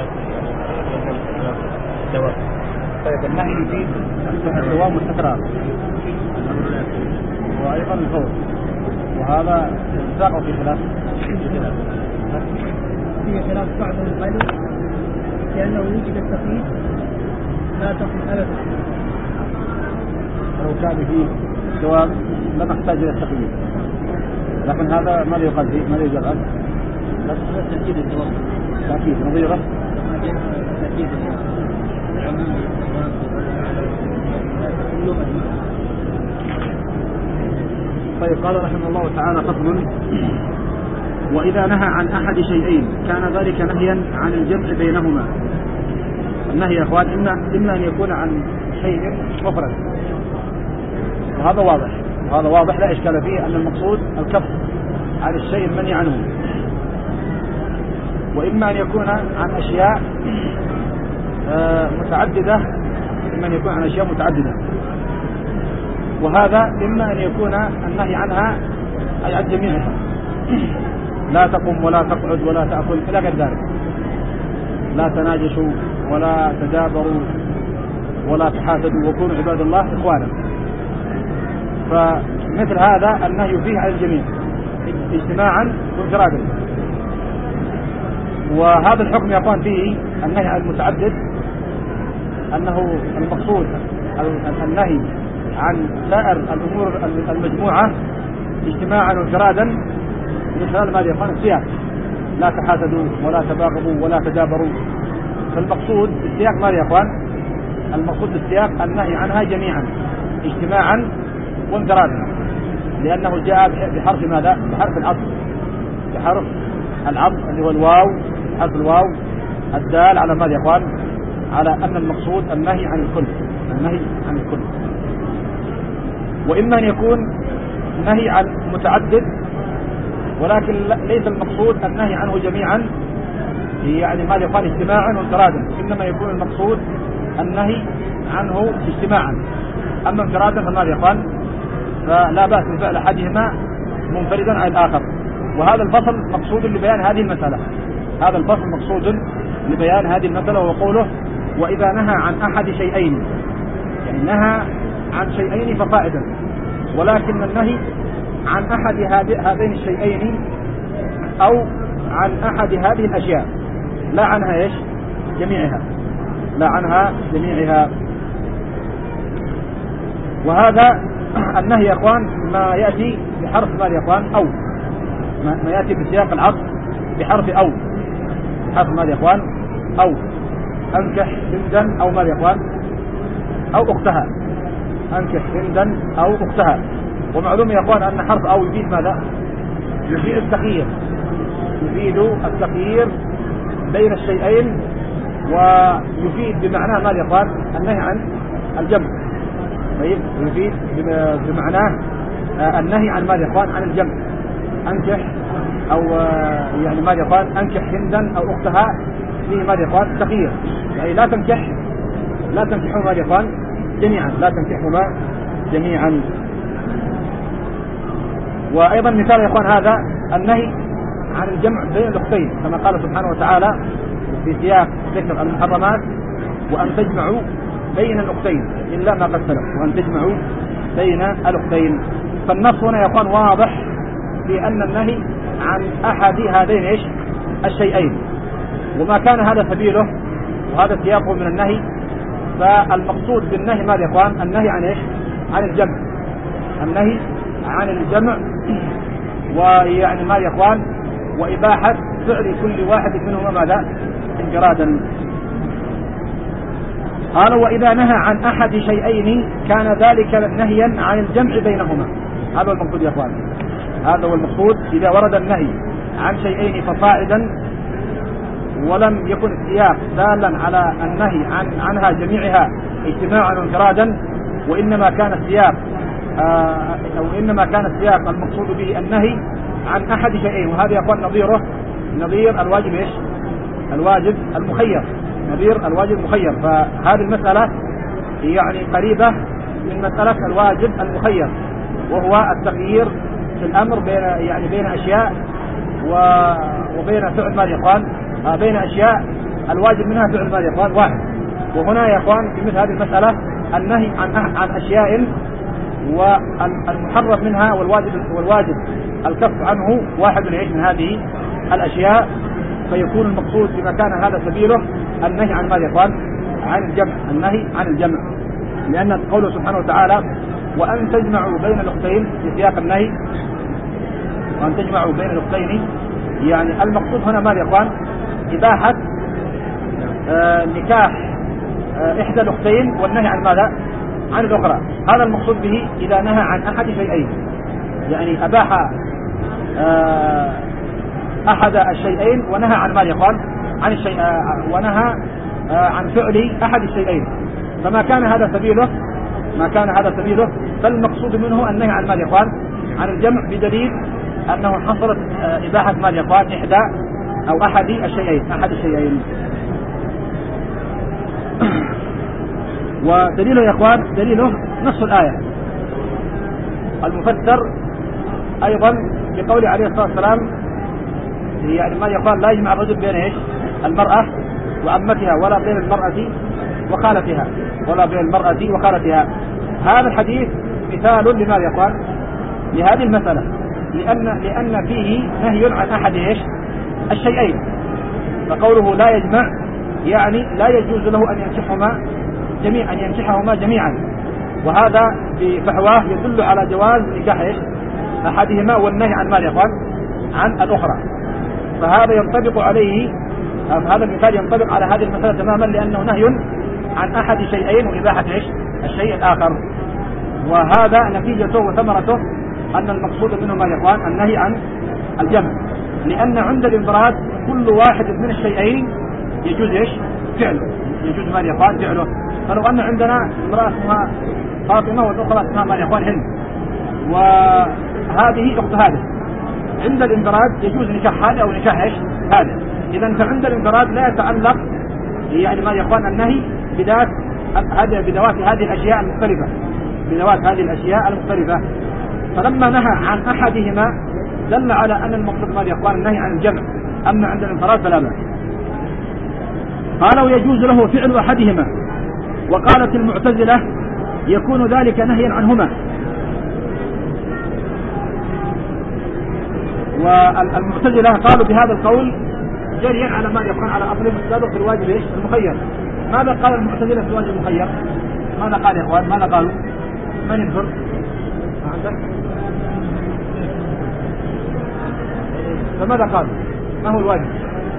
الدوام. طيب النهي يفيد الدوام والتكرار وأيضا الفور، وهذا ساق في خلاف بعضهم قالوا لأنه وجد التقييد لا تقل أبدا، لو كان فيه دوام لم يحتاج إلى التقييد، لكن هذا ما يقال فيه، ما يجرى بس تأكيد الدوام، تأكيد نظيره تأكيد طيب. قال رحمه الله تعالى: فصل: وإذا نهى عن أحد شيئين كان ذلك نهيا عن الجمع بينهما. النهي يا أخوان إما أن يكون عن شيء مفرد، وهذا واضح، وهذا واضح لا إشكال فيه أن المقصود الكف عن الشيء المنهي عنه، وإما أن يكون عن أشياء متعددة، إما أن يكون عن أشياء متعددة، وهذا إما أن يكون النهي عنها أي عن جميعها، لا تقم ولا تقعد ولا تأكل إلى غير ذلك، لا تناجشوا ولا تدابروا ولا تحاسدوا وكونوا عباد الله إخوانا. فمثل هذا النهي فيه على الجميع اجتماعا وانفرادا. وهذا الحكم يقال فيه النهي عن المتعدد أنه المقصود النهي عن سائر الأمور المجموعة اجتماعا وانفرادا من خلال ماذا يقال السياق: لا تحاسدوا ولا تباغضوا ولا تدابروا. فالمقصود بالسياق ماذا يقال؟ المقصود بالسياق النهي عنها جميعا اجتماعا وانفرادا، لأنه جاء بحرف ماذا؟ بحرف العطف، بحرف العطف اللي هو الواو، حرف الواو الدال على ماذا يقال؟ على أن المقصود النهي عن الكل، النهي عن الكل. وإما أن يكون نهي عن متعدد ولكن ليس المقصود النهي عنه جميعا، يعني ما يقال اجتماعا وانفرادا، إنما يكون المقصود النهي عنه اجتماعا، أما انفرادا فماذا يقال؟ فلا بأس بفعل أحدهما منفردا عن الآخر. وهذا الفصل مقصود لبيان هذه المسألة، هذا الفصل مقصود لبيان هذه المسألة، وهو قوله: وإذا نهى عن أحد شيئين، يعني نهى عن شيئين فصاعدا، ولكن النهي عن أحد هذين الشيئين أو عن أحد هذه الأشياء، لا عنها إيش؟ جميعها، لا عنها جميعها. وهذا النهي يا أخوان ما يأتي بحرف ماذا يا أخوان؟ أو ما يأتي بسياق العطف بحرف أو، حرف ماذا يا أخوان؟ أو أنكح هندا أو ماذا يا أخوان؟ أو أختها، أنكح هندا أو أختها. ومعلوم يا أخوان أن حرف أو يفيد ماذا؟ يفيد التخيير، يفيد التخيير بين الشيئين، ويفيد بمعناه ماذا يا أخوان؟ النهي عن الجمع. طيب، يفيد بمعناه النهي عن ماذا يا أخوان؟ عن الجمع. أنكح أو يعني ماذا يا أخوان؟ أنكح هندا أو أختها، فيه ماذا يا أخوان؟ تخيير، يعني لا تنكحوا ماذا يا أخوان؟ جميعا، لا تنكحهما جميعا. وأيضا مثال يا أخوان هذا النهي عن الجمع بين الأختين، كما قال سبحانه وتعالى في سياق ذكر المحرمات: وأن تجمعوا بين الأختين إلا ما قد سلف، وأن تجمعوا بين الأختين. فالنص هنا يا أخوان واضح في أن النهي عن أحد هذين إيش؟ الشيئين، وما كان هذا سبيله وهذا سياقه من النهي، فالمقصود بالنهي ماذا يا أخوان؟ النهي عن إيش؟ عن الجمع، النهي عن الجمع، ويعني ماذا يا أخوان؟ وإباحة فعل كل واحد منهما ماذا؟ انفرادا. قال: وإذا نهى عن أحد شيئين كان ذلك نهيا عن الجمع بينهما. هذا هو المقصود يا أخوان، هذا هو المقصود. إذا ورد النهي عن شيئين فصاعدا ولم يكن السياق دالا على النهي عنها جميعها اجتماعا وانفرادا، وإنما كان السياق إنما كان السياق المقصود به النهي عن أحد شيئين، وهذا يقول نظير الواجب إيش؟ الواجب المخير، نظير الواجب المخير. فهذه المسألة يعني قريبة من مسألة الواجب المخير، وهو التغيير في الأمر بين أشياء وبين فعل ما يقال بين أشياء الواجب منها فعل ماذا يا إخوان؟ واحد. وهنا يا إخوان في مثل هذه المسألة النهي عن أشياء والمحرم منها والواجب الكف عنه واحد يعيش من هذه الأشياء، فيكون المقصود بما كان هذا سبيله النهي عن ماذا يا إخوان؟ عن الجمع، النهي عن الجمع، لأن قوله سبحانه وتعالى وأن تجمعوا بين الأختين في سياق النهي، وأن تجمعوا بين الأختين، يعني المقصود هنا ماذا يا إخوان؟ إباحة نكاح إحدى الأختين والنهي عن ماذا؟ عن الأخرى. هذا المقصود به إذا نهى عن أحد شيئين، يعني أباح أحد الشيئين ونهى عن ماذا يا إخوان؟ عن الشيء، ونهى عن فعل أحد الشيئين، فما كان هذا سبيله فالمقصود منه النهي عن ماذا يا إخوان؟ عن الجمع، بدليل أنه حصلت إباحة ماذا يا إخوان؟ إحدى أو أحد الشيئين. ودليله يا إخوان دليله نص الآية المفسر أيضا بقوله عليه الصلاة والسلام، يعني ما يقال لا يجمع الرجل بين إيش؟ المرأة وعمتها ولا بين المرأة وخالتها، هذا الحديث مثال لماذا يا إخوان؟ لهذه المسألة، لأن فيه نهي عن أحد إيش؟ الشيئين، فقوله لا يجمع يعني لا يجوز له أن ينكحهما جميعا، وهذا بفحواه يدل على جواز نكاح إيش؟ أحدهما والنهي عن ماذا يا إخوان؟ عن الأخرى. فهذا ينطبق عليه، هذا المثال ينطبق على هذه المسألة تماما، لأنه نهي عن أحد شيئين وإباحة إيش؟ الشيء الآخر، وهذا نتيجته وثمرته أن المقصود منه ماذا يا إخوان؟ النهي عن الجمع، لأن عند الانفراد كل واحد من الشيئين يجوز إيش؟ فعله، يجوز ماذا يا إخوان؟ فعله. فلو أن عندنا امرأة اسمها فاطمة والأخرى اسمها ماذا يا إخوان؟ هند، وهذه أخت هذه، عند الانفراد يجوز نكاح هذا أو نكاح إيش؟ هذا. إذا فعند الانفراد لا يتعلق يعني ماذا يا إخوان؟ النهي بذوات هذه الأشياء المختلفة، فلما نهى عن أحدهما دل على أن المقصود ماذا يا إخوان؟ النهي عن الجمع، أما عند الانفراد فلا بأس. قالوا يجوز له فعل أحدهما، وقالت المعتزلة يكون ذلك نهيا عنهما، والمعتزلة قالوا بهذا القول جريا على ما يقال على أصل السابق في الواجب إيش؟ المخير. ماذا قال المعتزلة في الواجب المخير؟ ماذا قال يا إخوان؟ ماذا قالوا؟ من ينظر؟ فماذا قالوا؟ ما هو الواجب؟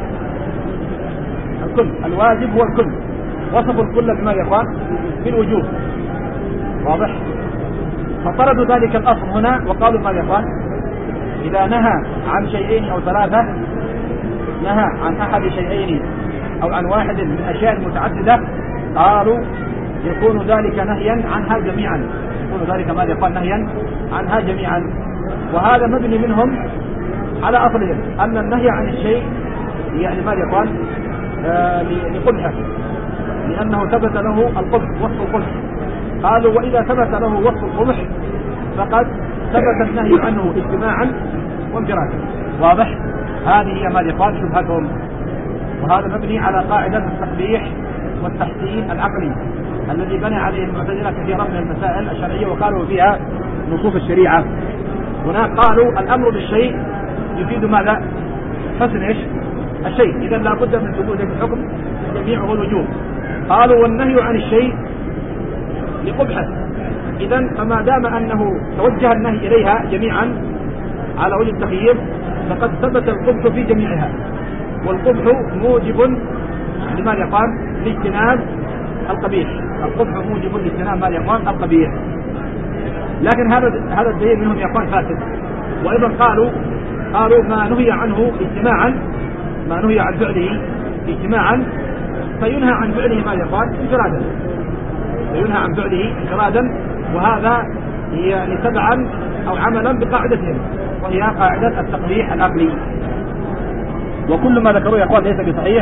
الكل. الواجب هو الكل، وصفوا الكل بما يا إخوان؟ بالوجوب، واضح؟ فطردوا ذلك الأصل هنا وقالوا ما يا إخوان؟ إذا نهى عن شيئين أو ثلاثة، نهى عن أحد شيئين أو عن واحد من أشياء متعددة، قالوا يكون ذلك نهيا عنها جميعا، يكون ذلك ما يقال نهيا عنها جميعا. وهذا مبني منهم على أصلهم أن النهي عن الشيء يعني ما يقال لقبحه، لأنه ثبت له القبح، وصف القبح. قالوا وإذا ثبت له وصف القبح فقد ثبت النهي عنه اجتماعا وانفرادا، واضح؟ هذه هي ما يقال شبهتهم، وهذا مبني على قاعدة التقبيح والتحسين العقلي الذي بنى عليه المعتزلة كثيرا من المسائل الشرعية وقالوا فيها نصوص الشريعة. هناك قالوا الأمر بالشيء يفيد ماذا؟ حسن إيش؟ الشيء، إذا لا بد من ثبوت الحكم جميعه الوجوب. قالوا والنهي عن الشيء لقبحه، إذا فما دام أنه توجه النهي إليها جميعا على وجه التخيير فقد ثبت القبح في جميعها، والقبح موجب لما يقال لاجتناب القبيح، القبح موجب لاجتناب ما يقال القبيح. لكن هذا الدليل منهم يقال فاسد. وأيضا قالوا ما نهي عنه اجتماعا، ما نهي عن فعله اجتماعا فينهى عن فعله ما يقال انفرادا، فينهى عن فعله انفرادا، وهذا يعني تبعا أو عملا بقاعدتهم وهي قاعدة التقبيح العقلي. وكل ما ذكروه يا اخوان ليس بصحيح،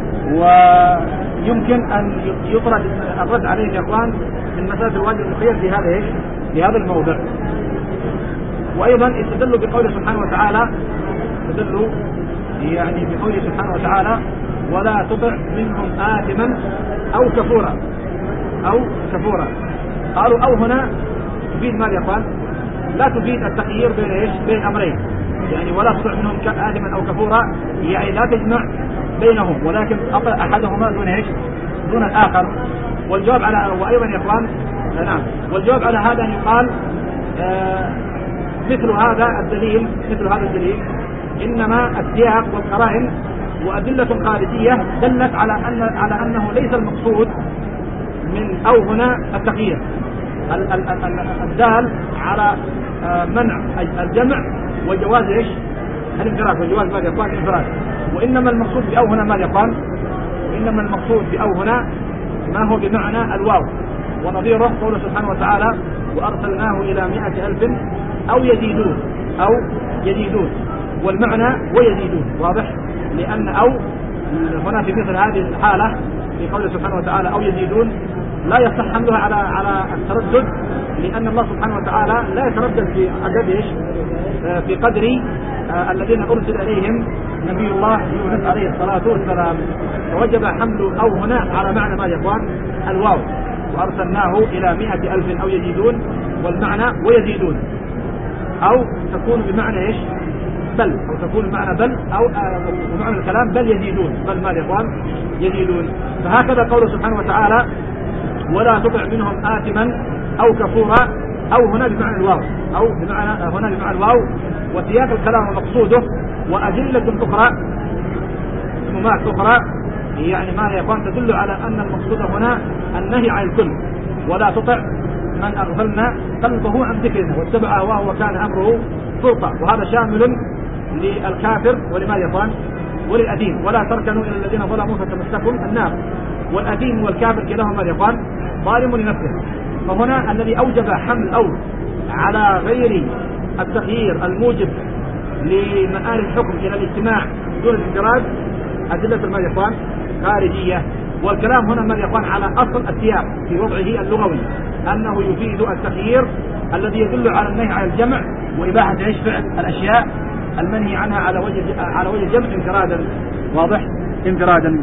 ويمكن ان يطرد الرد عليه يا اخوان من مسألة الواجب المخير في هذا الموضع. وايضا استدلوا بقوله سبحانه وتعالى، استدلوا يعني بقوله سبحانه وتعالى ولا تطع منهم آثما أو كفورا قالوا أو هنا تفيد ماذا يا اخوان؟ لا تفيد التخيير بين ايش؟ بين امرين، يعني ولا تطع منهم آثما او كفورا، يعني لا تجمع بينهم، ولكن اطع احدهما دون ايش؟ دون الاخر. والجواب على وايضا يا اخوان نعم، والجواب على هذا ان يقال مثل هذا الدليل انما السياق والقرائن وادله خارجيه دلت على انه ليس المقصود من او هنا التخيير الدال على منع الجمع وجواز ايش؟ الانفراد، وجواز ماذا يقال الانفراد. وانما المقصود باو هنا ماذا يقال؟ وانما المقصود باو هنا ما هو بمعنى الواو، ونظيره قوله سبحانه وتعالى وارسلناه الى 100,000 او يزيدون والمعنى ويزيدون واضح، لان او هنا في مثل هذه الحاله في قوله سبحانه وتعالى او يزيدون لا يصح حملها على التردد، لأن الله سبحانه وتعالى لا يتردد في عدد ايش؟ في قدر الذين أرسل إليهم نبي الله يونس عليه الصلاة والسلام، فوجب حمل أو هنا على معنى ما يقال الواو، وأرسلناه إلى 100,000 أو يزيدون، والمعنى ويزيدون، أو تكون بمعنى ايش؟ بل، أو تكون بمعنى بل، أو ومعنى الكلام بل يزيدون، بل ما يقال يزيدون. فهكذا قوله سبحانه وتعالى ولا تطع منهم آثما أو كفورا، أو هنا بمعنى الواو، أو بمعنى هنا بمعنى الواو، وسياق الكلام ومقصوده وأدلة أخرى ممات أخرى يعني ما يكون تدل على أن المقصود هنا النهي عن الكل، ولا تطع من أغفلنا قلبه عن ذكرنا واتبع هواه وكان أمره فرطا، وهذا شامل للكافر ولماذا يقال وللأثيم، ولا تركنوا إلى الذين ظلموا فتمسكم النار. والأثيم والكافر كلاهما يقال ظالم لنفسه. فهنا الذي أوجب حمل أو على غير التخيير الموجب لمآل الحكم إلى الاجتماع دون الانفراد أدلة ما يقال خارجية، والكلام هنا ما يقال على أصل السياق في وضعه اللغوي أنه يفيد التخيير الذي يدل على النهي عن الجمع وإباحة ايش؟ فعل الأشياء المنهي عنها على وجه الجمع انفرادا، واضح؟ انفرادا.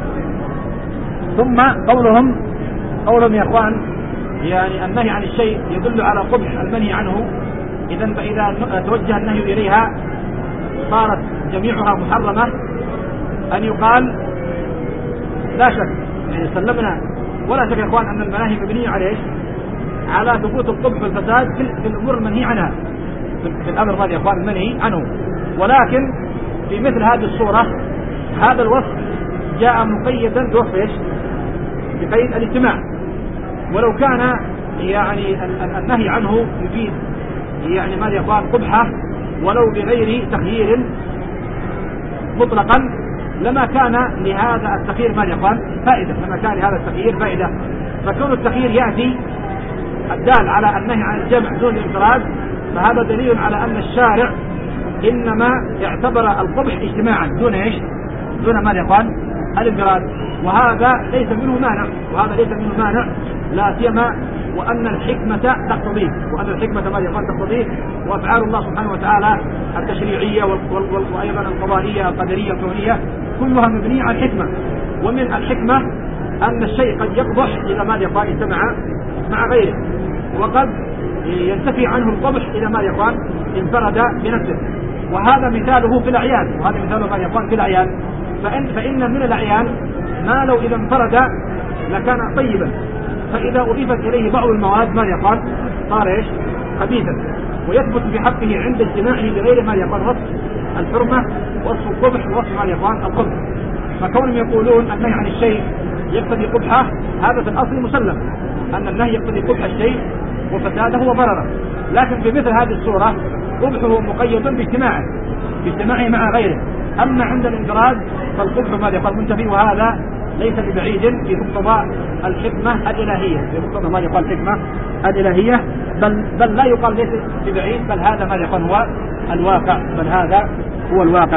ثم قولهم يا اخوان يعني النهي عن الشيء يدل على قبح المنهي عنه، فإذا توجه النهي إليها صارت جميعها محرمة، أن يقال لا شك يعني سلمنا ولا شك يا اخوان أن المناهي مبنية على ايش؟ على ثبوت القبح والفساد في الأمور المنهي عنها، في الأمر ماذا يا اخوان المنهي عنه. ولكن في مثل هذه الصورة هذا الوصف جاء مقيدا بوصف ايش؟ بقيد الاجتماع، ولو كان يعني النهي عنه يفيد يعني ماذا يقال قبحه ولو بغير تخيير مطلقا لما كان لهذا التخيير ماذا يقال فائدة، فكون التخيير يأتي الدال على النهي عن الجمع دون الانفراد، فهذا دليل على أن الشارع إنما اعتبر القبح اجتماعا دون ايش؟ دون ماذا يقال الانفراد، وهذا ليس منه مانع لا سيما وأن الحكمة تقتضيه، ماذا يقال تقتضيه، وأفعال الله سبحانه وتعالى التشريعية وأيضا القضائية القدرية الكونية كلها مبنية على الحكمة. ومن الحكمة أن الشيء قد يقبح إذا ماذا يقال اجتمع مع غيره، وقد ينتفي عنه القبح إذا ماذا يقال انفرد بنفسه، وهذا مثاله في الأعيان، فإن من الأعيان ما لو إذا انفرد لكان طيبا، فإذا أضيفت إليه بعض المواد ما يقال صار إيش؟ خبيثا، ويثبت في حقه عند اجتماعه بغير ما يقال وصف الحرمة وصف القبح وصف ما يقال القبح. فكونهم يقولون النهي عن الشيء يقتضي قبحه، هذا في الأصل مسلم أن النهي يقتضي قبح الشيء وفساده وضرره، لكن في مثل هذه الصورة قبحه مقيد باجتماعه مع غيره، أما عند الانفراد فالقبح ماذا يقال منتفي، وهذا ليس ببعيد في مقتضى الحكمة الإلهية، بل لا يقال ليس ببعيد، بل هذا ما يقال هو الواقع،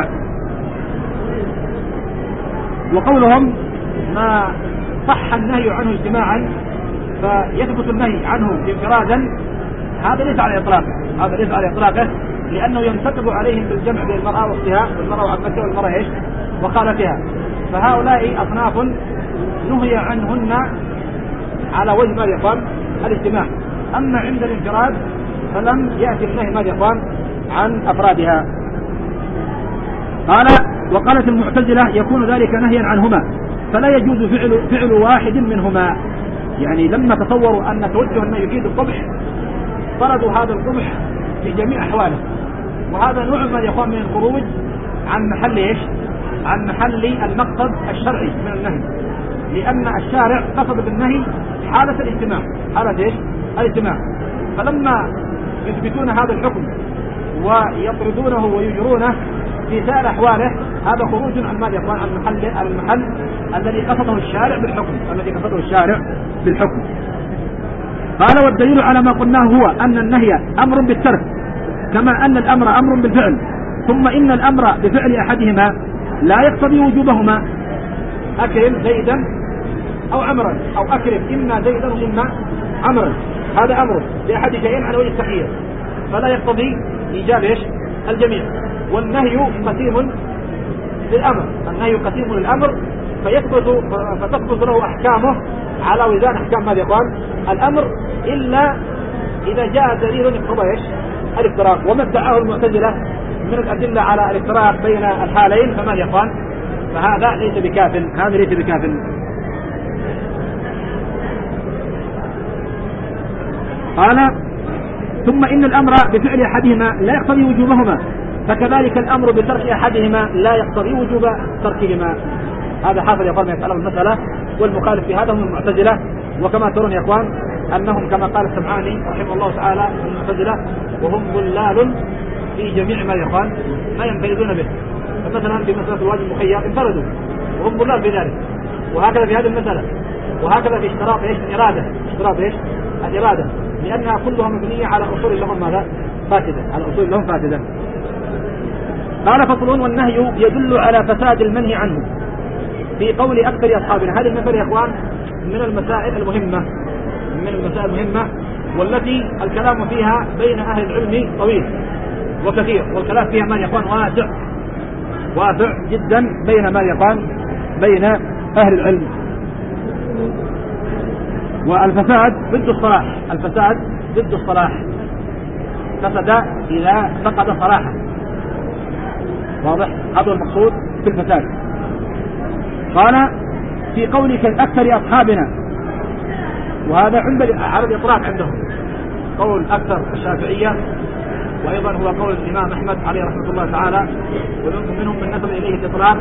وقولهم ما صح النهي عنه اجتماعا فيثبت النهي عنه انفرادا، هذا ليس على إطلاقه، لأنه ينتقض عليهم بالجمع بين المرأة واختها والمرأة وعمتها والمرأة ايش؟ وخالتها، فهؤلاء أصناف نهي عنهن على وجه ماذا يقال الاجتماع. أما عند الانفراد فلم يأتي النهي ماذا يقال عن أفرادها. قال وقالت المعتزلة يكون ذلك نهيا عنهما فلا يجوز فعل واحد منهما. يعني لما تصوروا أن توجه النهي يفيد القبح طردوا هذا القبح في جميع أحواله، وهذا نوع ما يقام من الخروج عن محل ايش؟ عن محل المقصد الشرعي من النهي، لأن الشارع قصد بالنهي حالة الاجتماع، حالة ايش؟ الاجتماع. فلما يثبتون هذا الحكم ويطردونه ويجرونه في سائر أحواله هذا خروج عن ما يقام عن المحل الذي قصده الشارع بالحكم، قال والدليل على ما قلناه هو أن النهي أمر بالترك كما أن الأمر أمر بالفعل، ثم إن الأمر بفعل أحدهما لا يقتضي وجوبهما. أكرم زيدا أو عمرا، أو أكرم إما زيدا وإما عمرا، هذا أمر بأحد شيئين على وجه التخيير فلا يقتضي إيجاب إيش؟ الجميع. والنهي قسيم للأمر، النهي قسيم للأمر فتثبت له أحكامه على وزان أحكام ماذا يقال الأمر، إلا إذا جاء دليل يقتضي إيش؟ الافتراق. وما ادعاه المعتزلة من الأدلة على الافتراق بين الحالين فما يقال فهذا ليس بكاف، هذا ليس بكاف. قال ثم إن الأمر بفعل أحدهما لا يقتضي وجوبهما، فكذلك الأمر بترك أحدهما لا يقتضي وجوب تركهما. هذا حافظ يقول ما يفعله المسألة، والمخالف في هذا هم المعتزلة. وكما ترون يا إخوان أنهم كما قال السمعاني رحمه الله تعالى المعتزلة وهم ضلال في جميع ما يقال ما ينفردون به. فمثلا في مسألة الواجب المخير انفردوا وهم ضلال في ذلك، وهكذا في هذه المسألة، وهكذا في اشتراط ايش؟ اشتراط ايش؟ الإرادة، لأنها كلها مبنية على أصول لهم ماذا؟ فاسدة، على أصول لهم فاسدة. قال فصل والنهي يدل على فساد المنهي عنه في قول أكثر أصحابنا. هذه المسألة يا إخوان من المسائل المهمة والتي الكلام فيها بين أهل العلم طويل وكثير، والكلام فيها ما يقال واسع جدا بين ما يقال بين أهل العلم. والفساد ضد الصلاح، الفساد ضد الصلاح، فسد إذا فقد صلاحه، واضح؟ هذا المقصود في الفساد. قال في قولك أكثر أصحابنا، وهذا عند على الإطلاق عندهم قول أكثر الشافعية، وأيضا هو قول الإمام أحمد عليه رحمة الله تعالى، ومنهم من نسب إليه الإطلاق،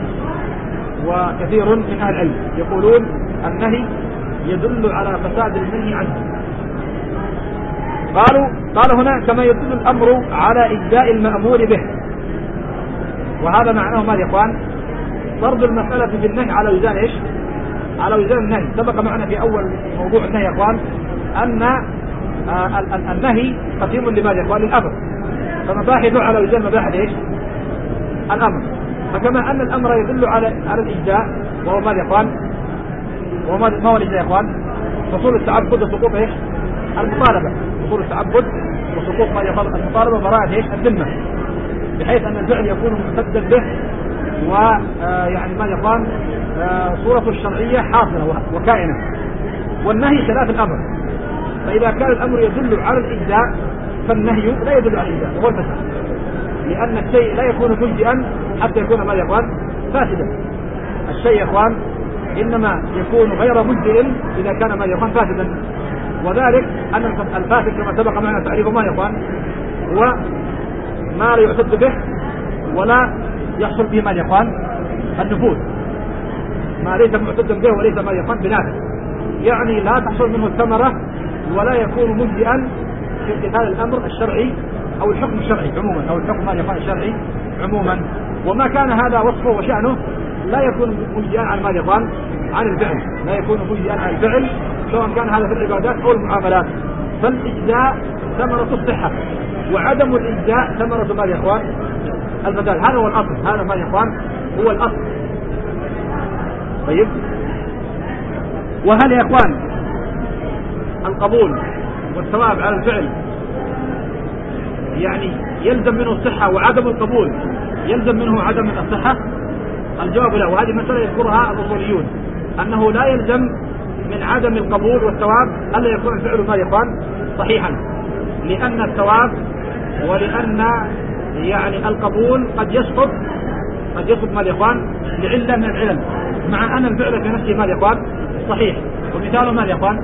وكثير من أهل العلم يقولون النهي يدل على فساد المنهي عنه. قال هنا كما يدل الأمر على إجزاء المأمور به، وهذا معناه ما يا إخوان ضرب المسألة في النهي على وزان إيش؟ على وزان النهي. سبق معنا في أول موضوع النهي يا إخوان أن النهي قسيم لماذا يا إخوان؟ للأمر، فمباحث على وزان مباحث إيش؟ الأمر. فكما أن الأمر يدل على الإجزاء، وهو ماذا يا إخوان؟ ما هو الإجزاء يا إخوان؟ حصول التعبد وسقوط إيش؟ المطالبة، حصول التعبد وسقوط ما يقال المطالبة وبراءة إيش؟ الذمة، بحيث أن الفعل يكون مقتدا به، ويعني ما يقال صورة الشرعية حاصلة وكائنة. والنهي خلاف الأمر، فإذا كان الأمر يدل على الإجزاء فالنهي لا يدل على الإجزاء وهو الفساد، لأن الشيء لا يكون مجزئا حتى يكون ما يقال فاسدا. الشيء يا إخوان إنما يكون غير مجزئ إذا كان ما يقال فاسدا، وذلك أن الفاسد كما سبق معنا تعريف ما يقال هو ما لا يعتد به ولا يحصل به ما يقال النفوذ، ما ليس معتدا به وليس ما يقال بنافذ، يعني لا تحصل منه الثمرة ولا يكون مجزئا في امتثال الأمر الشرعي أو الحكم الشرعي عموما، أو الحكم ما يقال الشرعي عموما. وما كان هذا وصفه وشأنه لا يكون مجزئا عن ما يقال عن الفعل، لا يكون مجزئا عن الفعل سواء كان هذا في العبادات أو المعاملات. فالإجزاء ثمرة الصحة، وعدم الإجزاء ثمرة ما يا إخوان الفساد. هذا هو الأصل، هذا ما يا إخوان هو الأصل. طيب، وهل يا إخوان القبول والثواب على الفعل يعني يلزم منه الصحة، وعدم القبول يلزم منه عدم الصحة؟ الجواب لا. وهذه مسألة يذكرها الأصوليون، أنه لا يلزم من عدم القبول والثواب ألا يكون الفعل ما يقال صحيحا، لأن الثواب ولأن يعني القبول قد يسقط ما يقال لعلة من العلل، مع أن الفعل في نفسه ما يقال صحيح. ومثاله ما يقال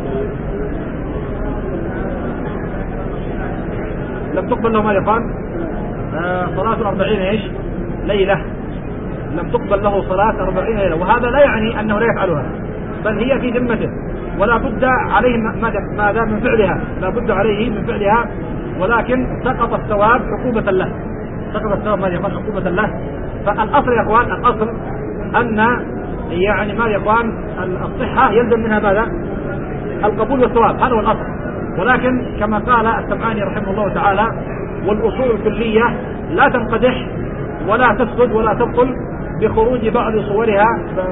لم تقبل له ما يقال صلاة 40 ليلة، لم تقبل له صلاة 40 ليلة، وهذا لا يعني أنه لا يفعلها، بل هي في ذمته ولا بد عليه ماذا من فعلها، لا بد عليه من فعلها، ولكن سقط الثواب عقوبة له، سقط الثواب ما يقال عقوبة له. فالأصل يا أخوان، الأصل أن يعني ما يقال الصحة يلزم منها ماذا؟ القبول والثواب، هذا هو الأصل. ولكن كما قال السمعاني رحمه الله تعالى: والأصول الكلية لا تنقدح ولا تفسد ولا تبطل بخروج بعض صورها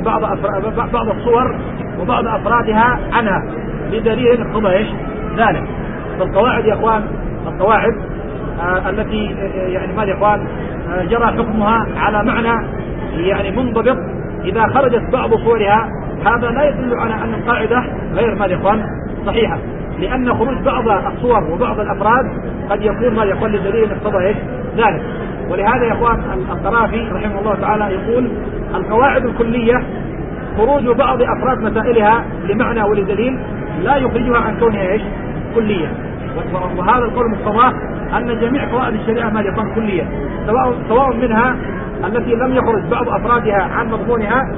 بعض الصور وبعض أفرادها عنها بدليل اقتضى ذلك. فالقواعد يا أخوان، القواعد التي يعني ما يقال جرى حكمها على معنى يعني منضبط، إذا خرجت بعض صورها هذا لا يدل على أن القاعدة غير ما يقال صحيحة، لأن خروج بعض الصور وبعض الأفراد قد يكون ما يقال لدليل اقتضى ذلك. ولهذا يا اخوان القرافي رحمه الله تعالى يقول: القواعد الكلية خروج بعض أفراد مسائلها لمعنى ولدليل لا يخرجها عن كونها كلية. وهذا القول مقتضاه أن جميع قواعد الشريعة ما يكون كلية، سواء منها التي لم يخرج بعض أفرادها عن مضمونها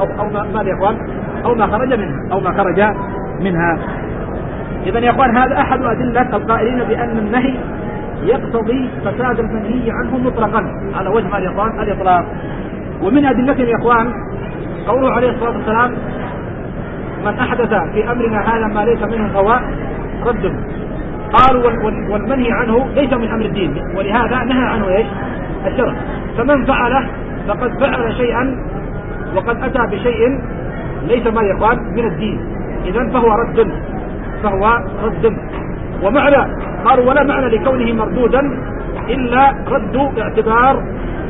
أو ما خرج منها إذن يا اخوان هذا أحد أدلة القائلين بأن النهي يقتضي فساد المنهي عنه مطلقا على وجه ما يقال الإطلاق. ومن أدلتهم يا اخوان قوله عليه الصلاة والسلام: من أحدث في أمرنا هذا ما ليس منه فهو رد. قالوا والمنهي عنه ليس من أمر الدين، ولهذا نهى عنه الشرع. فمن فعله فقد فعل شيئا وقد أتى بشيء ليس ما يقال من الدين، إذن فهو رد. ومعنى قالوا ولا معنى لكونه مردودا إلا رد اعتبار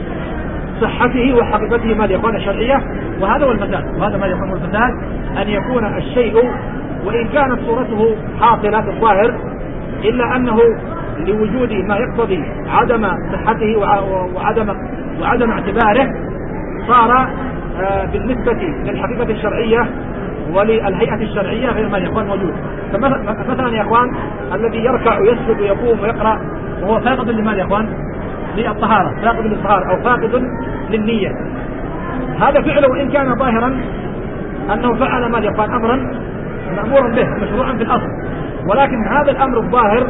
صحته وحقيقته ما يقال الشرعية، وهذا هو الفساد. وهذا ما يقال الفساد أن يكون الشيء وإن كانت صورته حاصلة في الظاهر إلا أنه لوجود ما يقتضي عدم صحته وعدم اعتباره صار بالنسبة للحقيقة الشرعية وللهيئة الشرعية غير ما يكون موجود. فمثلا يا اخوان الذي يركع ويسجد ويقوم ويقرأ وهو فاقد لما يا اخوان للطهارة، فاقد للطهارة أو فاقد للنية، هذا فعله وإن كان ظاهرا أنه فعل ما يقال أمرا مأمورا به مشروعا في الأصل، ولكن هذا الأمر الظاهر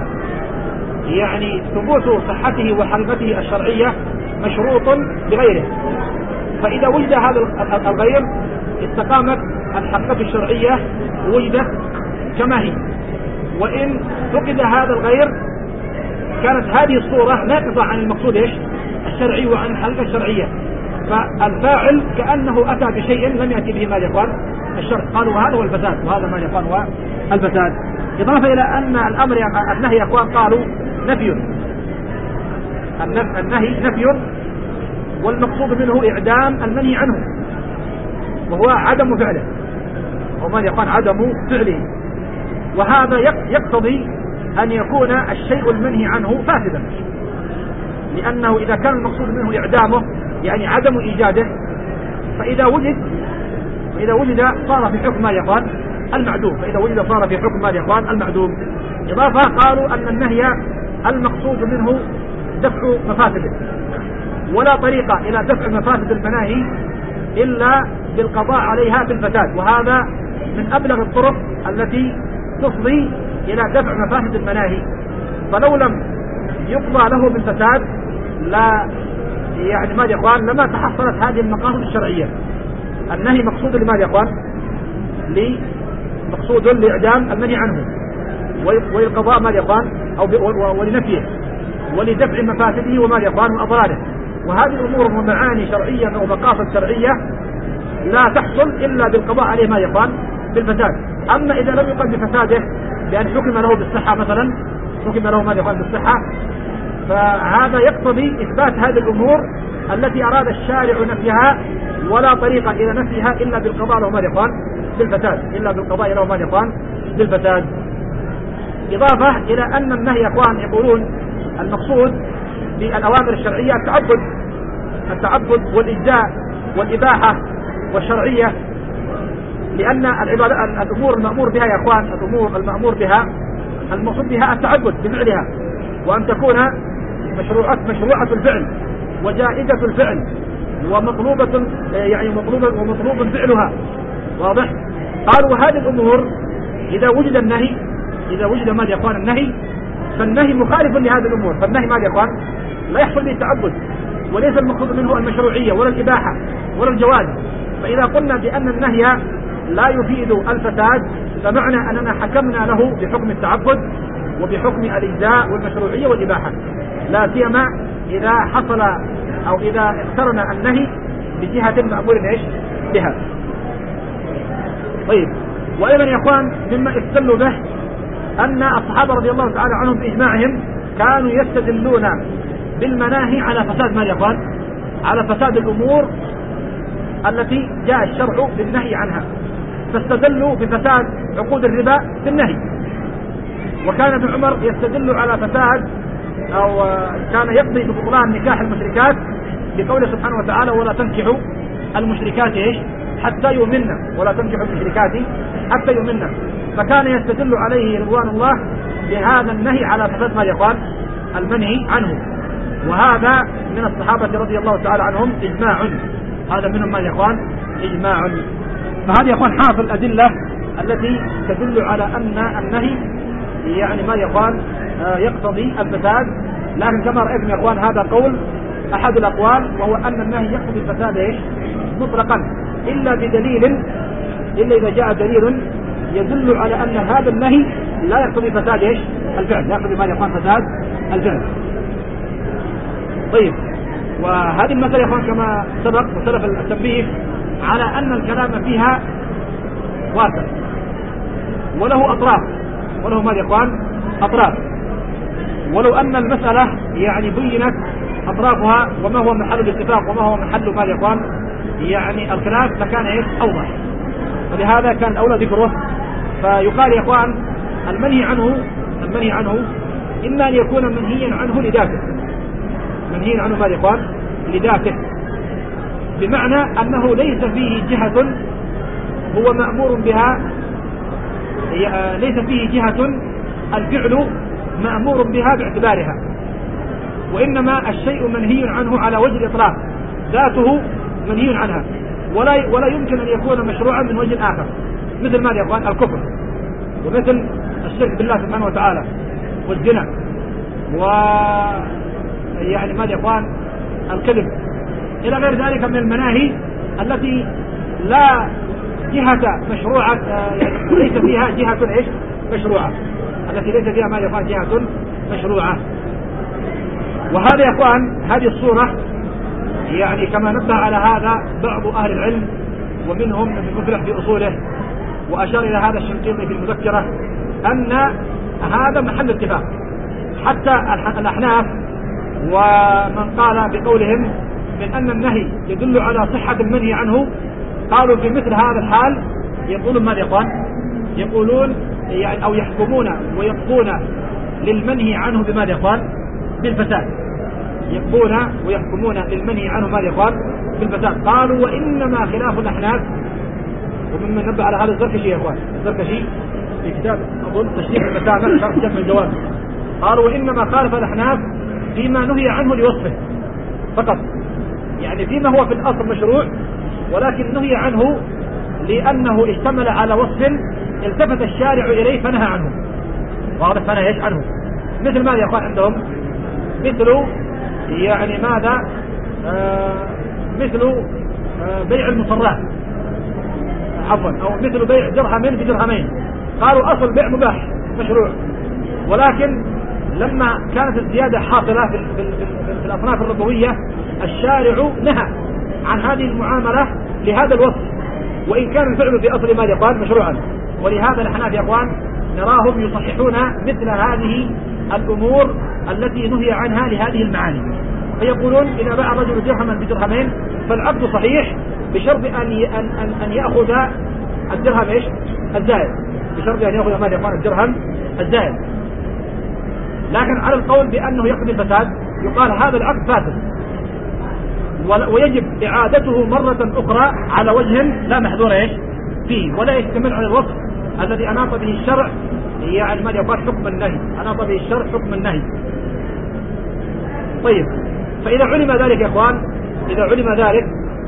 يعني ثبوت صحته وحقيقته الشرعية مشروط بغيره. فإذا وجد هذا الغير استقامت الحقيقة الشرعية ووجدت كما هي، وإن فقد هذا الغير كانت هذه الصورة ناقصة عن المقصود الشرعي وعن الحقيقة الشرعية، فالفاعل كأنه أتى بشيء لم يأتي به ما يقال الشرع. قالوا وهذا هو الفساد، وهذا ما يقال هو الفساد. إضافة إلى أن الأمر النهي يا أخوان قالوا نفي، النهي نفي والمقصود منه إعدام المنهي عنه وهو عدم فعله، وما يقال عدم فعله، وهذا يقتضي أن يكون الشيء المنهي عنه فاسدا، لأنه إذا كان المقصود منه إعدامه يعني عدم إيجاده، فإذا وجد صار في حكم ما يقال المعدوم، إضافة قالوا أن النهي المقصود منه دفع مفاسده، ولا طريقة إلى دفع مفاسد المناهي إلا بالقضاء عليها بالفساد، وهذا من أبلغ الطرق التي تفضي إلى دفع مفاسد المناهي. فلو لم يقضى له بالفساد لا يعني ما يقال لما تحصلت هذه المقاصد الشرعية. النهي مقصود لما يقال مقصود لإعدام المنهي عنه والقضاء ما يقال ولنفيه ولدفع مفاسده وما يقال وأضراره، وهذه الأمور ومعاني شرعية ومقاصد شرعية لا تحصل إلا بالقضاء عليه ما يقال بالفساد. أما إذا لم يقل بفساده بأن حكم له بالصحة مثلا، حكم له ما يقال بالصحة، فهذا يقتضي إثبات هذه الأمور التي أراد الشارع نفيها ولا طريق إلى نفيها إلا بالقضاء لهم الإخوان بالفساد، إلا بالقضاء لهم الإخوان بالفساد. إضافة إلى أن النهي يا إخوان يقولون المقصود بالأوامر الشرعية التعبد والإجزاء والإباحة والشرعية، لأن الأمور المأمور بها يا إخوان، الأمور المأمور بها المقصود بها التعبد بفعلها، وأن تكون مشروعة الفعل وجائزة الفعل ومطلوبة يعني ومطلوب فعلها. واضح؟ قالوا هذه الأمور إذا وجد النهي، إذا وجد ماذا يا إخوان النهي، فالنهي مخالف لهذه الأمور، فالنهي ماذا يا إخوان لا يحصل به التعبد، وليس المقصود منه المشروعية ولا الإباحة ولا الجواز. فإذا قلنا بأن النهي لا يفيد الفساد فمعنى أننا حكمنا له بحكم التعبد وبحكم الإجزاء والمشروعية والإباحة، لا سيما إذا حصل أو إذا اقترن النهي بجهة مأمور إيش بها. طيب، وأيضا يا إخوان مما استدلوا به أن الصحابة رضي الله تعالى عنهم بإجماعهم كانوا يستدلون بالمناهي على فساد ما يا إخوان، على فساد الأمور التي جاء الشرع بالنهي عنها، فاستدلوا بفساد عقود الربا بالنهي. وكان ابن عمر يستدل على فساد أو كان يقضي ببطلان نكاح المشركات بقوله سبحانه وتعالى ولا تنكحوا المشركات إيش حتى يؤمنن، ولا تنكحوا المشركات حتى يؤمنن. فكان يستدل عليه رضوان الله بهذا النهي على فساد ما يقال المنهي عنه، وهذا من الصحابة رضي الله تعالى عنهم إجماع، هذا منهم ما يقال إجماع. فهذه يقال حاصل الأدلة التي تدل على أن النهي يعني ما يقال يقتضي الفساد. لكن كما رأيتم يا إخوان هذا قول أحد الأقوال، وهو أن النهي يقتضي الفساد إيش مطلقا إلا بدليل، إلا إذا جاء دليل يدل على أن هذا النهي لا يقتضي فساد إيش الفعل، لا يقتضي ما يقال فساد الفعل. طيب، وهذه المسألة يا إخوان كما سبق وسلف التنبيه على أن الكلام فيها واسع وله أطراف، وله ما يا إخوان أطراف، ولو أن المسألة يعني بينت أطرافها وما هو محل الاتفاق وما هو محل ما يا إخوان يعني الخلاف لكان إيش أوضح، ولهذا كان أولى ذكره. فيقال يا إخوان المنهي عنه إما أن يكون منهيا عنه لذاته، منهي عنه ما يا إخوان لذاته، بمعنى أنه ليس فيه جهة هو مأمور بها، ليس فيه جهة الفعل مأمور بها باعتبارها، وإنما الشيء منهي عنه على وجه الإطلاق، ذاته منهي عنها، ولا يمكن أن يكون مشروعا من وجه آخر، مثل ماذا يا أخوان الكفر، ومثل الشرك بالله سبحانه وتعالى، والزنا، ويعني ماذا يا أخوان الكذب، إلى غير ذلك من المناهي التي لا جهة مشروعة، يعني ليس فيها جهة إيش مشروعة، التي ليس فيها ماذا يا أخوان جهة مشروعة. وهذا يا أخوان هذه الصورة يعني كما نبه على هذا بعض أهل العلم ومنهم ابن مفلح في أصوله، وأشار إلى هذا الشنقيطي في المذكرة، أن هذا محل اتفاق، حتى الأحناف ومن قال بقولهم من أن النهي يدل على صحة المنهي عنه، قالوا في مثل هذا الحال يقولون ماذا يقال يقولون يعني أو يحكمون ويقضون للمنهي عنه بماذا يقال بالفساد، يقضون ويحكمون للمنهي عنه ماذا يقال بالفساد. قالوا وإنما خلاف الأحناف، وممن نبه على هذا الزركشي يا إخوان، الزركشي في كتاب أظن تشريح المسامح شرح جمع الجواب، قالوا وإنما خالف الأحناف فيما نهي عنه لوصفه فقط، يعني فيما هو في الأصل مشروع ولكن نهي عنه لأنه اشتمل على وصف التفت الشارع إليه فنهى عنه. واضح؟ فنهى ايش عنه؟ مثل ماذا يا أخوان عندهم؟ مثل يعني ماذا مثل بيع المصرات، عفوا، أو مثل بيع درهمين بدرهمين، قالوا أصل بيع مباح مشروع، ولكن لما كانت الزيادة حاصلة في الأصناف الربوية الشارع نهى عن هذه المعاملة لهذا الوصف، وإن كان الفعل في أصل ما يقال مشروعا. ولهذا الأحناف يا أخوان نراهم يصححون مثل هذه الأمور التي نهي عنها لهذه المعاني، فيقولون إذا باع الرجل درهما بدرهمين فالعقد صحيح بشرط أن يأخذ الدرهم إيش الزائد، بشرط أن يأخذ ماذا يقال الدرهم الزائد. لكن على القول بأنه يقضي الفساد يقال هذا العقد فاسد، ويجب إعادته مرة أخرى على وجه لا محذور إيش فيه، ولا يشتمل على الوصف الذي أناط به الشرع، يعني ماذا يقال حكم النهي، أناط به الشرع حكم النهي. طيب، فإذا علم ذلك يا إخوان، إذا علم ذلك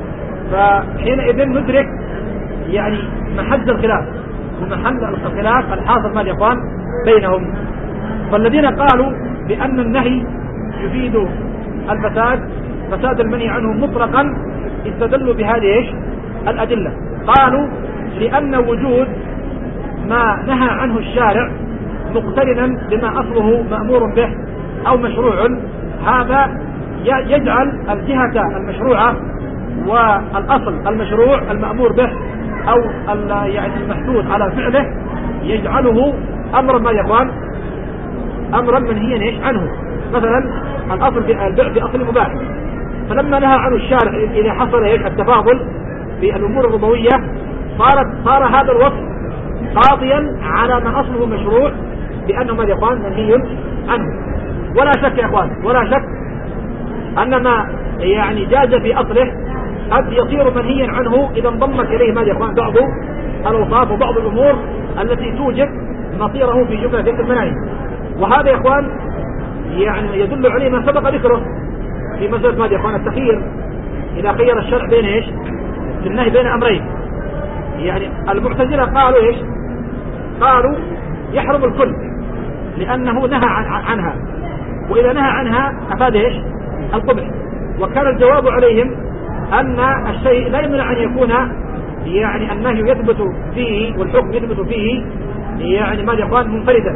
فحينئذ ندرك يعني محل الخلاف ومحل الخلاف الحاصل ماذا يا إخوان بينهم. فالذين قالوا بأن النهي يفيد الفساد، فساد المنهي عنه مطلقا، استدلوا بهذه ايش الأدلة. قالوا لأن وجود ما نهى عنه الشارع مقترنا بما أصله مأمور به أو مشروع، هذا يجعل الجهة المشروعة والأصل المشروع المأمور به أو يعني المحدود على فعله يجعله أمرا ما يقال أمرا منهيا ايش عنه. مثلا الأصل في البيع بأصل مباح، فلما نهى عنه الشارع إذا حصل ايش التفاضل في الأمور الربوية صار هذا الوصف قاضيا على ما أصله مشروع بأنه ما يقال منهي عنه. ولا شك يا إخوان، ولا شك أن ما يعني جاز في أصله قد يصير منهيا عنه إذا انضمت إليه ما يقال بعض الأوصاف وبعض الأمور التي توجب مصيره في جملة تلك المناهي. وهذا يا إخوان يعني يدل عليه ما سبق ذكره في مسألة ما يقال التخيير، إذا خير الشرع بين إيش في النهي بين أمرين. يعني المعتزلة قالوا إيش، قالوا يحرم الكل لأنه نهى عنها، وإذا نهى عنها أفاد إيش القبح. وكان الجواب عليهم أن الشيء لا يمنع أن يكون يعني النهي يثبت فيه والحكم يثبت فيه يعني ما يقال منفردا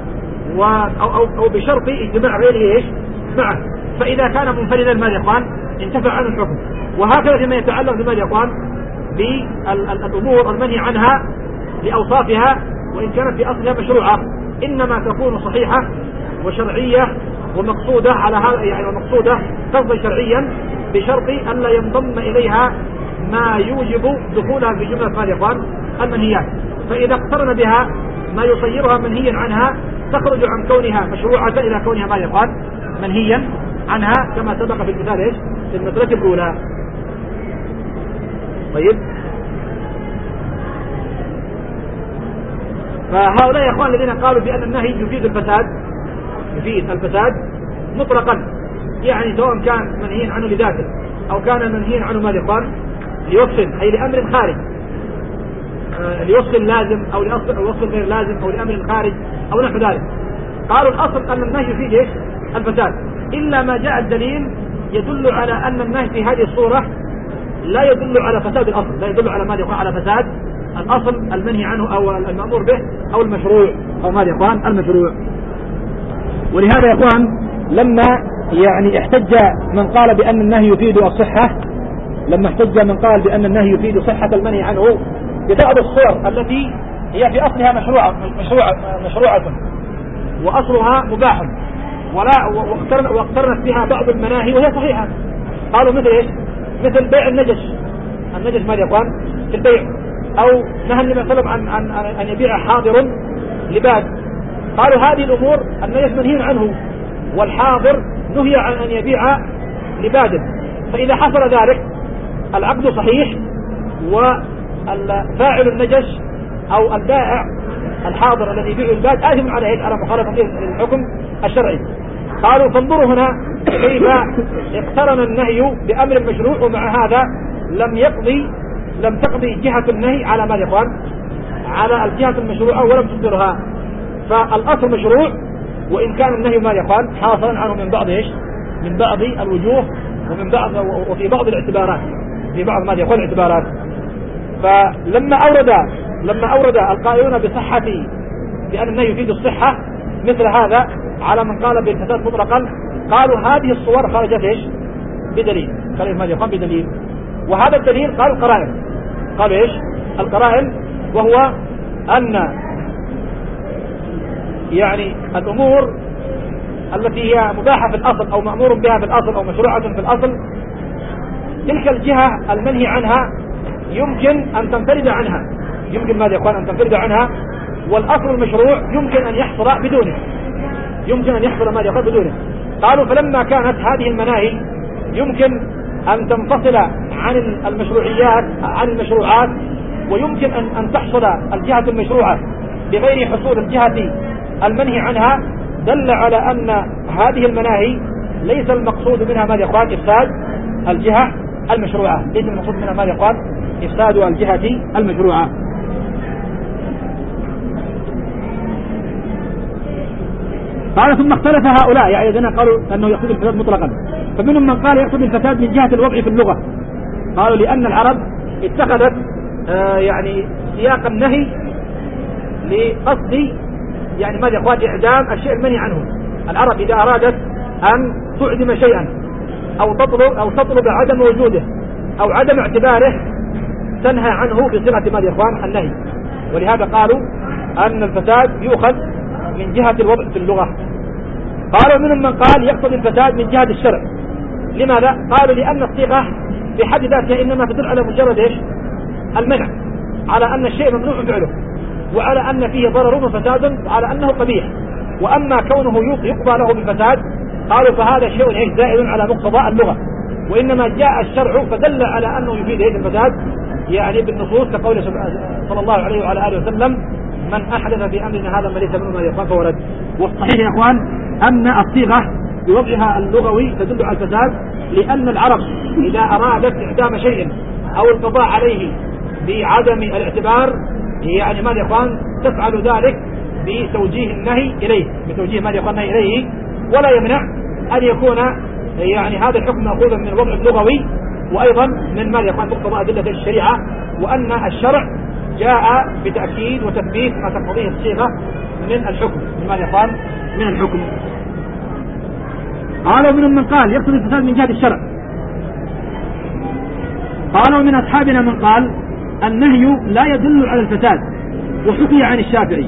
أو بشرط اجتماع غيره إيش معه. فإذا كان منفردا ما يقال انتفع عنه الحكم. وهكذا فيما يتعلق بما يقال بالأمور المنهي عنها لأوصافها وإن كانت في أصلها مشروعة، إنما تكون صحيحة وشرعية ومقصودة على هذا يعني ومقصودة قصدا شرعيا بشرط أن لا ينضم إليها ما يوجب دخولها في جملة ما يقال المنهيات. فإذا اقترن بها ما يصيرها منهيا عنها تخرج عن كونها مشروعة إلى كونها ما يقال منهيا عنها، كما سبق في المثال إيش في المسألة الأولى. طيب، فهؤلاء يا إخوان الذين قالوا بأن النهي يفيد الفساد مطلقا، يعني سواء كان منهيا عنه لذاته أو كان منهيا عنه ماذا يقال لوصف أي لأمر خارج، لوصف لازم أو لوصف غير لازم أو لأمر خارج أو نحو ذلك. قالوا الأصل أن النهي يفيد إيش الفساد، إلا ما جاء الدليل يدل على أن النهي في هذه الصورة لا يدل على فساد الأصل، لا يدل على ماذا يقال على فساد الأصل المنهي عنه أو المأمور به أو المشروع أو ماذا يقال المشروع. ولهذا يا إخوان لما يعني احتج من قال بأن النهي يفيد الصحة، لما احتج من قال بأن النهي يفيد صحة المنهي عنه ببعض الصور التي هي في أصلها مشروعة وأصلها مباح واقترنت بها بعض المناهي وهي صحيحة، قالوا مثل إيش؟ مثل بيع النجش ماذا يقال في البيع، أو نهى النبي صلى الله عليه وسلم عن أن يبيع حاضر لباد. قالوا هذه الأمور النجش منهي عنه والحاضر نهي عن أن يبيع لباد، فإذا حصل ذلك العقد صحيح وفاعل النجش أو البائع الحاضر الذي يبيع الباد آثم على مخالفة الحكم الشرعي. قالوا فانظروا هنا كيف اقترن النهي بأمر مشروع، ومع هذا لم تقضي جهة النهي على ما يقال على الجهة المشروعة ولم تصدرها. فالأصل مشروع وإن كان النهي ما يقال حاصلا عنه من بعض إيش من بعض الوجوه وفي بعض الاعتبارات، في بعض ما يقال الاعتبارات. فلما أورد القائلون بصحة بأن النهي يفيد الصحة مثل هذا على من قال بالفساد مطلقا، قالوا هذه الصور خرجت إيش بدليل، قالوا ما يقال بدليل. وهذا الدليل قالوا القرائن، قالوا إيش القرائن، وهو أن يعني الأمور التي هي مباحة في الأصل أو مأمور بها في الأصل أو مشروعة في الأصل تلك الجهة المنهي عنها يمكن أن تنفرد عنها، يمكن ماذا يقول أن تنفرد عنها، والأصل المشروع يمكن أن يحصل بدونه، يمكن أن يحصل ماذا يقول بدونه. قالوا فلما كانت هذه المناهي يمكن أن تنفصل عن المشروعيات عن المشروعات، ويمكن أن تحصل الجهة المشروعة بغير حصول الجهة المنهي عنها، دل على أن هذه المناهي ليس المقصود منها ماذا يقال إفساد الجهة المشروعة، ليس المقصود منها ماذا يقال إفساد الجهة المشروعة. قال ثم اختلف هؤلاء، يعني إذن قالوا أنه يقصد الفساد مطلقا، فمنهم من قال يقصد الفساد من جهة الوضع في اللغة، قالوا لأن العرب اتخذت يعني سياق النهي لقصد يعني ماذا يقال إعدام الشيء المنهي عنه. العرب إذا أرادت أن تعدم شيئا أو تطلب عدم وجوده أو عدم اعتباره تنهى عنه بصيغة ماذا يقال النهي، ولهذا قالوا أن الفساد يؤخذ من جهة الوضع في اللغة. قالوا منهم من قال يقصد الفساد من جهة الشرع. لماذا؟ قالوا لأن الصيغة بحد ذاتها إنما تدل على مجرد إيش؟ المنع، على أن الشيء ممنوع فعله، وعلى أن فيه ضرر وفساد، وعلى أنه قبيح. وأما كونه يقضى له بالفساد قالوا فهذا شيء زائد على مقتضى اللغة، وإنما جاء الشرع فدل على أنه يفيد الفساد، يعني بالنصوص كقوله صلى الله عليه وعلى آله وسلم من أحدث في أمرنا هذا ما ليس منه ما يقال فورد. والصحيح يا أخوان أن الصيغة بوضعها اللغوي تدل على الفساد، لأن العرب إذا أرادت إعدام شيء أو القضاء عليه بعدم الاعتبار يعني ماذا يقال تفعل ذلك بتوجيه النهي إليه، بتوجيه ماذا يقال النهي إليه، ولا يمنع أن يكون يعني هذا الحكم مأخوذا من الوضع اللغوي، وأيضا من ماذا يقال مقتضى أدلة الشريعة، وأن الشرع جاء بتأكيد وتثبيت ما تقتضيه الصيغة من الحكم، من ماذا يقال من الحكم. قالوا منهم من قال يقصد الفساد من جهة الشرع. قالوا من أصحابنا من قال النهي لا يدل على الفساد، وحكي عن الشافعي،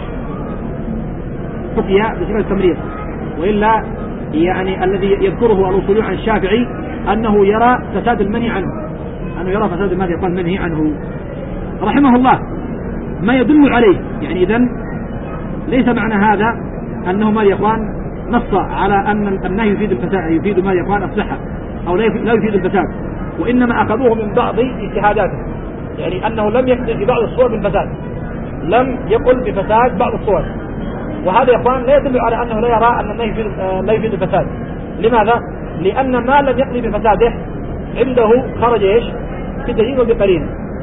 حكي بصيغة التمريض، وإلا يعني الذي يذكره الأصوليون عن الشافعي أنه يرى فساد المنهي عنه، أنه يرى فساد ماذا يقال المنهي عنه رحمه الله ما يدل عليه. يعني إذن ليس معنى هذا أنه ما يقال نص على أن النهي يفيد الفساد، يفيد ما يقال الصحة أو لا يفيد الفساد، وإنما أخذوه من بعض اجتهاداته، يعني أنه لم يقل في بعض الصور بالفساد، لم يقل بفساد بعض الصور، وهذا يا اخوان لا يدل على أنه لا يرى أن النهي لا يفيد الفساد. لماذا؟ لأن ما لم يقل بفساده عنده خرج ايش؟ بدليل وبقرينه.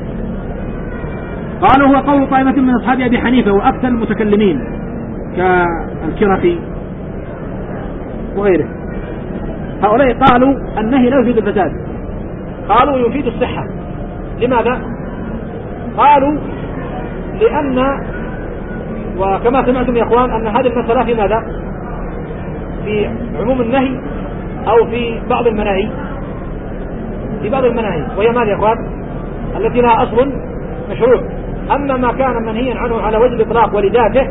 قالوا هو قول طائفة من أصحاب أبي حنيفة وأكثر المتكلمين كالكرخي وغيره، هؤلاء قالوا النهي لا يفيد الفساد، قالوا يفيد الصحة. لماذا؟ قالوا لأن وكما سمعتم يا أخوان أن هذه المسألة في ماذا؟ في عموم النهي أو في بعض المناهي؟ في بعض المناهي، وهي ماذا يا أخوان؟ التي لها أصل مشروع. أما ما كان منهيا عنه على وجه الإطلاق ولذاته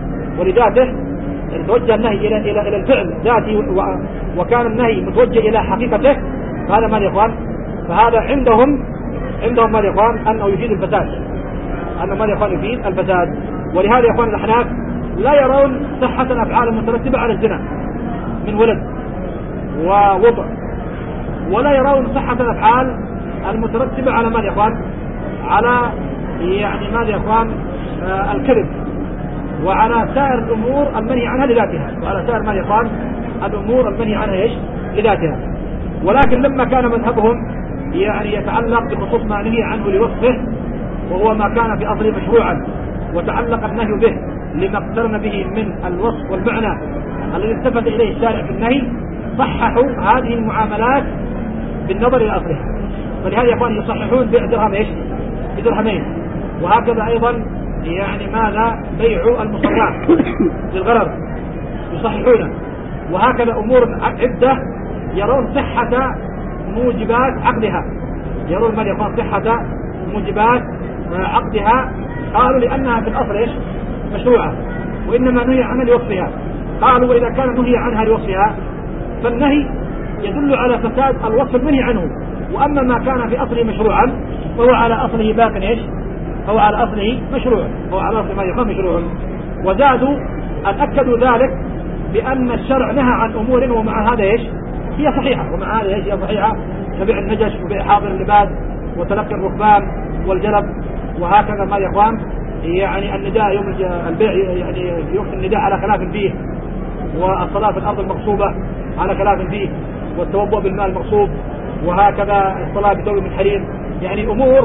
يعني توجه النهي إلى الفعل ذاتي وكان النهي متوجه إلى حقيقته، فهذا ماذا يا أخوان؟ فهذا عندهم ماذا يا أخوان؟ أنه يفيد الفساد، أنه ماذا يا أخوان؟ يفيد الفساد. ولهذا يا أخوان الأحناف لا يرون صحة الأفعال المترتبة على الزنا من ولد ووضع، ولا يرون صحة الأفعال المترتبة على ماذا يا أخوان؟ على يعني ماذا يا أخوان؟ الكذب، وعلى سائر الأمور المنهي عنها لذاتها، وعلى سائر ماذا يا أخوان؟ الأمور المنهي عنها إيش؟ لذاتها. ولكن لما كان مذهبهم يعني يتعلق بخصوص ما نهي عنه لوصفه، وهو ما كان في أصله مشروعا وتعلق النهي به لما اقترن به من الوصف والمعنى الذي التفت إليه الشارع في النهي، صححوا هذه المعاملات بالنظر إلى أصلها. فلهذا يا أخوان يصححون بيع درهم إيش؟ بدرهمين. وهكذا أيضا يعني ماذا؟ بيع المصرات للغرر يصححونه. وهكذا أمور عدة يرون صحة موجبات عقدها، يرون ماذا يقول صحة موجبات عقدها، قالوا لأنها في الأصل إيش؟ مشروعة، وإنما نهي عنها لوصفها. قالوا وإذا كان نهي عنها لوصفها فالنهي يدل على فساد الوصف المنهي عنه، وأما ما كان في أصله مشروعا فهو على أصله باق إيش؟ فهو على أصله مشروع، هو على أصل ما يقام مشروع. وزادوا أن أكدوا ذلك بأن الشرع نهى عن أمور ومع هذا إيش؟ هي صحيحة، ومع هذا إيش؟ هي صحيحة، كبيع النجش وبيع حاضر اللباس وتلقي الركبان والجلب وهكذا ما يقام. يعني النداء يوم البيع، يعني في وقت النداء على خلاف فيه، والصلاة في الأرض المغصوبة على خلاف فيه، والتوضؤ بالماء المغصوب، وهكذا الصلاة بثوب من حرير. يعني أمور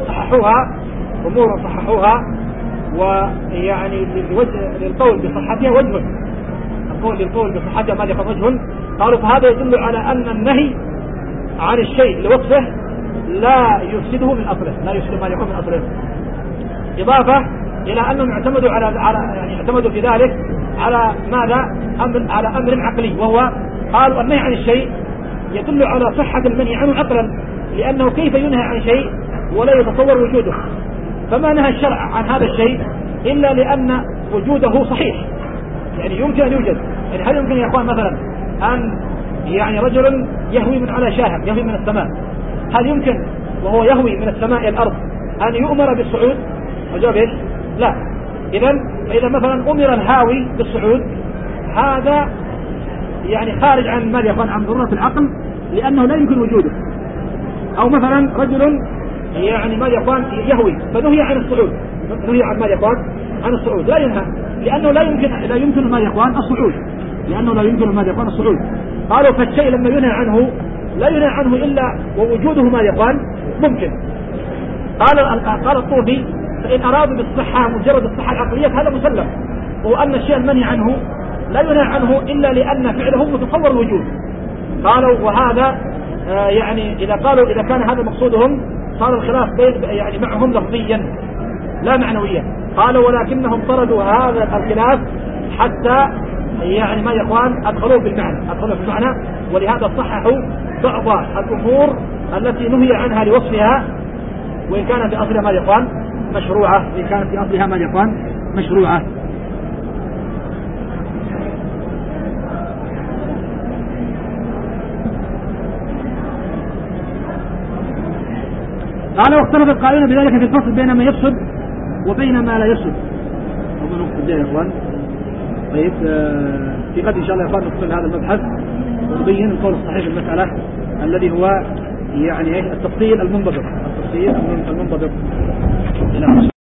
صححوها، ويعني للقول بصحتها وجه، القول بصحتها ما يقام وجه. قالوا فهذا يدل على أن النهي عن الشيء لوصفه لا يفسده من أصله، لا يفسد ما يقوم من أصله. إضافة إلى أنهم اعتمدوا يعني اعتمدوا في ذلك على ماذا؟ على أمر عقلي، وهو قالوا النهي عن الشيء يدل على صحة المنهي عنه عقلا، لأنه كيف ينهى عن شيء ولا يتصور وجوده؟ فما نهى الشرع عن هذا الشيء إلا لأن وجوده صحيح، يعني يمكن أن يوجد. يعني هل يمكن يا أخوان مثلا أن يعني رجل يهوي من على شاهق، يهوي من السماء، هل يمكن وهو يهوي من السماء إلى الأرض أن يؤمر بالصعود؟ الجواب إيش؟ لا. إذا مثلا أمر الهاوي بالصعود، هذا يعني خارج عن ما يقال عن ضرورة العقل، لأنه لا يمكن وجوده. أو مثلا رجل يعني ما يقال يهوي فنهي عن الصعود، نهي عن ما يقال عن الصعود، لا ينهى لأنه لا يمكن ما يقال الصعود، لأنه لا يمكن ما يقال الصعود. قالوا فالشيء لما ينهى عنه لا ينهى عنه إلا ووجوده ما يقال ممكن. قال الطوفي فإن أرادوا بالصحة مجرد الصحة العقلية هذا مسلم، وهو أن الشيء المنهي عنه لا ينهى عنه إلا لأن فعله متصور الوجود. قالوا وهذا يعني إذا كان هذا مقصودهم صار الخلاف يعني معهم لفظيا لا معنويا. قالوا ولكنهم طردوا هذا الخلاف حتى يعني ما يقال أدخلوه في المعنى، ولهذا صححوا بعض الأمور التي نهي عنها لوصفها، وإن كانت في أصلها ما يقال مشروعة، قال واختلف القائلون بذلك في الفصل بين ما يفسد وبين ما لا يفسد. أظن نقصد يا إخوان. طيب في غد إن شاء الله يا إخوان نقصد هذا المبحث ونبين القول الصحيح في المسألة الذي هو يعني التفصيل المنضبط.